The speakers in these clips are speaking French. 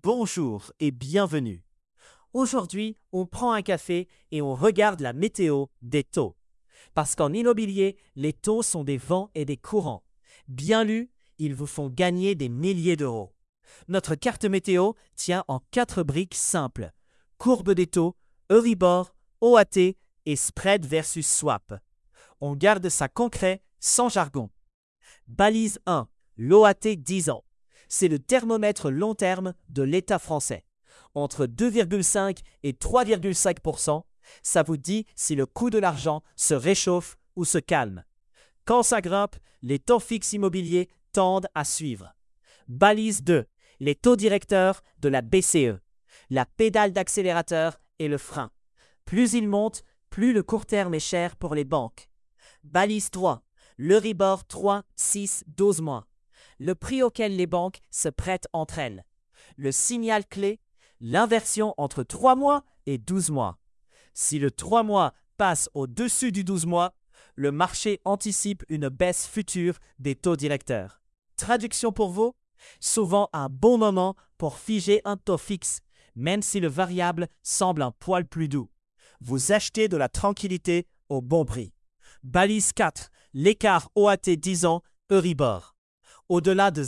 Bonjour et bienvenue. Aujourd'hui, on prend un café et on regarde la météo des taux. Parce qu'en immobilier, les taux sont des vents et des courants. Bien lus, ils vous font gagner des milliers d'euros. Notre carte météo tient en 4 briques simples. Courbe des taux, Euribor, OAT et spread versus swap. On garde ça concret, sans jargon. Balise 1, l'OAT 10 ans. C'est le thermomètre long terme de l'État français. Entre 2,5 et 3,5%, ça vous dit si le coût de l'argent se réchauffe ou se calme. Quand ça grimpe, les taux fixes immobiliers tendent à suivre. Balise 2, les taux directeurs de la BCE. La pédale d'accélérateur et le frein. Plus ils montent, plus le court terme est cher pour les banques. Balise 3, l'Euribor 3, 6, 12 mois. Le prix auquel les banques se prêtent entre elles. Le signal clé, l'inversion entre 3 mois et 12 mois. Si le 3 mois passe au-dessus du 12 mois, le marché anticipe une baisse future des taux directeurs. Traduction pour vous, souvent un bon moment pour figer un taux fixe, même si le variable semble un poil plus doux. Vous achetez de la tranquillité au bon prix. Balise 4, l'écart OAT 10 ans, Euribor. Au-delà de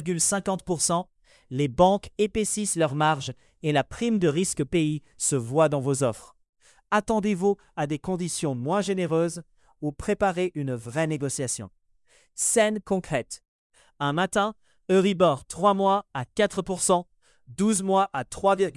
0,50%, les banques épaississent leurs marges et la prime de risque pays se voit dans vos offres. Attendez-vous à des conditions moins généreuses ou préparez une vraie négociation. Scène concrète. Un matin, Euribor 3 mois à 4%, 12 mois à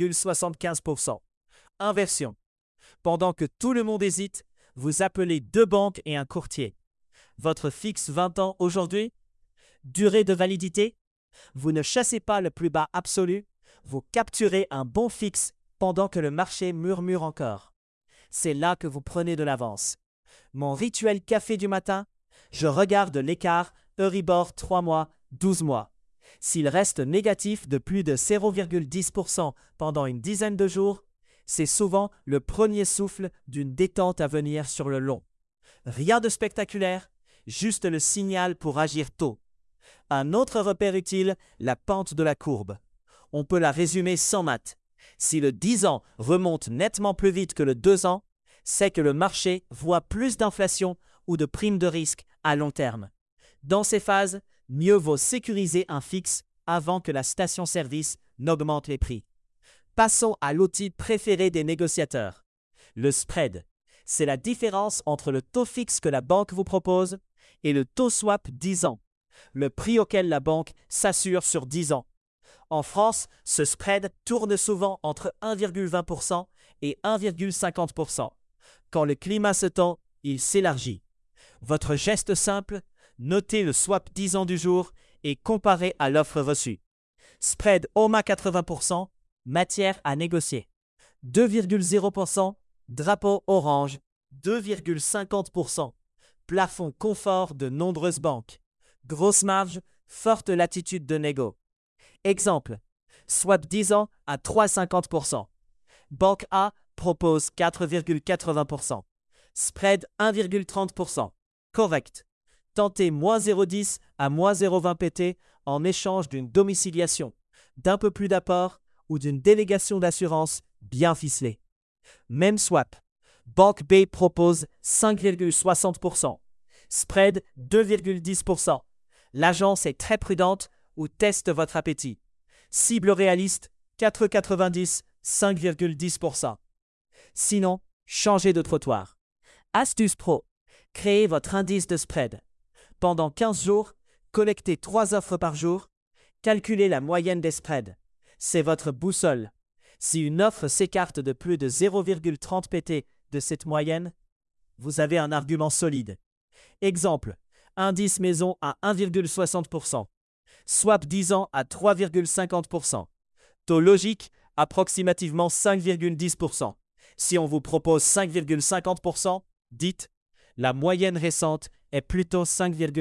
3,75%. Inversion. Pendant que tout le monde hésite, vous appelez 2 banques et un courtier. Votre fixe 20 ans aujourd'hui? Durée de validité? Vous ne chassez pas le plus bas absolu, vous capturez un bon fixe pendant que le marché murmure encore. C'est là que vous prenez de l'avance. Mon rituel café du matin, je regarde l'écart Euribor 3 mois, 12 mois. S'il reste négatif de plus de 0,10% pendant une dizaine de jours, c'est souvent le premier souffle d'une détente à venir sur le long. Rien de spectaculaire, juste le signal pour agir tôt. Un autre repère utile, la pente de la courbe. On peut la résumer sans maths. Si le 10 ans remonte nettement plus vite que le 2 ans, c'est que le marché voit plus d'inflation ou de primes de risque à long terme. Dans ces phases, mieux vaut sécuriser un fixe avant que la station-service n'augmente les prix. Passons à l'outil préféré des négociateurs. Le spread. C'est la différence entre le taux fixe que la banque vous propose et le taux swap 10 ans. Le prix auquel la banque s'assure sur 10 ans. En France, ce spread tourne souvent entre 1,20% et 1,50%. Quand le climat se tend, il s'élargit. Votre geste simple, notez le swap 10 ans du jour et comparez à l'offre reçue. Spread OMA 80%, matière à négocier. 2,0%, drapeau orange. 2,50%, plafond confort de nombreuses banques. Grosse marge, forte latitude de négo. Exemple, swap 10 ans à 3,50%. Banque A propose 4,80%. Spread 1,30%. Correct. Tentez moins 0,10 à moins 0,20 PT en échange d'une domiciliation, d'un peu plus d'apport ou d'une délégation d'assurance bien ficelée. Même swap. Banque B propose 5,60%. Spread 2,10%. L'agence est très prudente ou teste votre appétit. Cible réaliste 4,90, 5,10%. Sinon, changez de trottoir. Astuce pro. Créez votre indice de spread. Pendant 15 jours, collectez 3 offres par jour. Calculez la moyenne des spreads. C'est votre boussole. Si une offre s'écarte de plus de 0,30 PT de cette moyenne, vous avez un argument solide. Exemple, indice maison à 1,60%. Swap 10 ans à 3,50%. Taux logique, approximativement 5,10%. Si on vous propose 5,50%, dites « la moyenne récente est plutôt 5,10 ».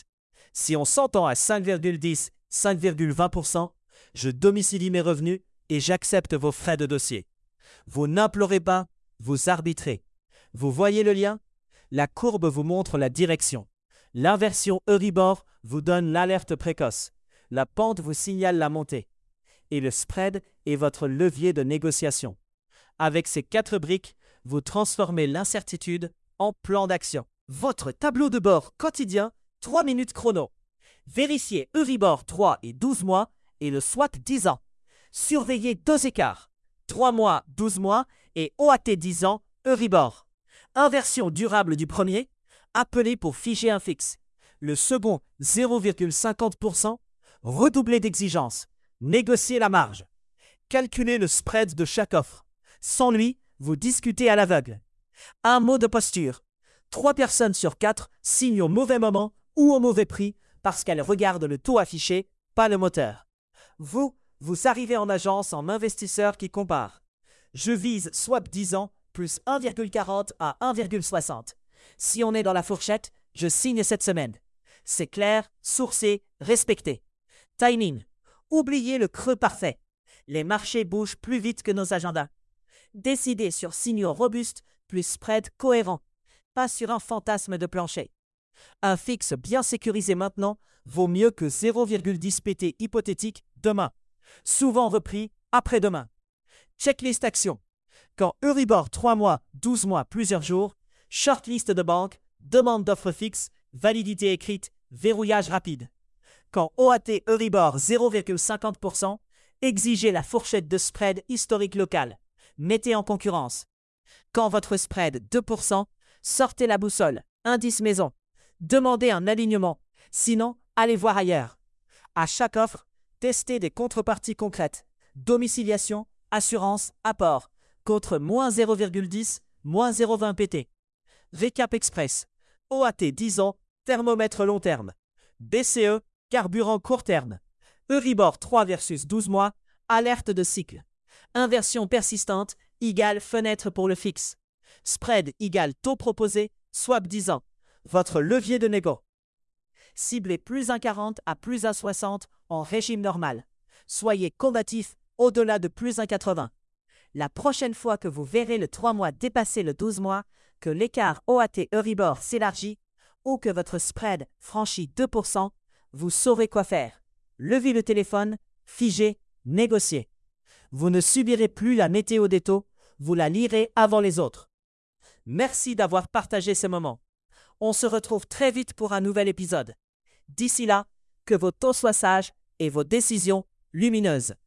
Si on s'entend à 5,10, 5,20%, je domicilie mes revenus et j'accepte vos frais de dossier. Vous n'implorez pas, vous arbitrez. Vous voyez le lien? La courbe vous montre la direction. L'inversion Euribor vous donne l'alerte précoce. La pente vous signale la montée. et le spread est votre levier de négociation. Avec ces 4 briques, vous transformez l'incertitude en plan d'action. Votre tableau de bord quotidien, 3 minutes chrono. Vérifiez Euribor 3 et 12 mois et le SWAT 10 ans. Surveillez 2 écarts, 3 mois, 12 mois et OAT 10 ans, Euribor. Inversion durable du premier, appelez pour figer un fixe. Le second, 0,50%, redoublez d'exigence. Négociez la marge. Calculez le spread de chaque offre. Sans lui, vous discutez à l'aveugle. Un mot de posture. 3 personnes sur 4 signent au mauvais moment ou au mauvais prix parce qu'elles regardent le taux affiché, pas le moteur. Vous arrivez en agence en investisseur qui compare. Je vise swap 10 ans plus 1,40 à 1,60. Si on est dans la fourchette, je signe cette semaine. C'est clair, sourcé, respecté. Timing. Oubliez le creux parfait. Les marchés bougent plus vite que nos agendas. Décidez sur signaux robustes plus spread cohérent, pas sur un fantasme de plancher. Un fixe bien sécurisé maintenant vaut mieux que 0,10 PT hypothétique demain, souvent repris après-demain. Checklist action. Quand Euribor 3 mois, 12 mois, plusieurs jours, shortlist de banque, demande d'offre fixe, validité écrite, verrouillage rapide. Quand OAT Euribor 0,50%, exigez la fourchette de spread historique local. Mettez en concurrence. Quand votre spread 2%, sortez la boussole, indice maison. Demandez un alignement, sinon allez voir ailleurs. À chaque offre, testez des contreparties concrètes. Domiciliation, assurance, apport, contre moins 0,10, moins 0,20 PT. Récap Express, OAT 10 ans, thermomètre long terme. BCE, carburant court terme. Euribor 3 versus 12 mois, alerte de cycle. Inversion persistante égale fenêtre pour le fixe. Spread égale taux proposé, swap 10 ans. Votre levier de négo. Ciblez plus 1,40 à plus 1,60 en régime normal. Soyez combatif au-delà de plus 1,80. La prochaine fois que vous verrez le 3 mois dépasser le 12 mois, que l'écart OAT Euribor s'élargit ou que votre spread franchit 2%, vous saurez quoi faire. Levez le téléphone, figez, négociez. Vous ne subirez plus la météo des taux, vous la lirez avant les autres. Merci d'avoir partagé ce moment. On se retrouve très vite pour un nouvel épisode. D'ici là, que vos taux soient sages et vos décisions lumineuses.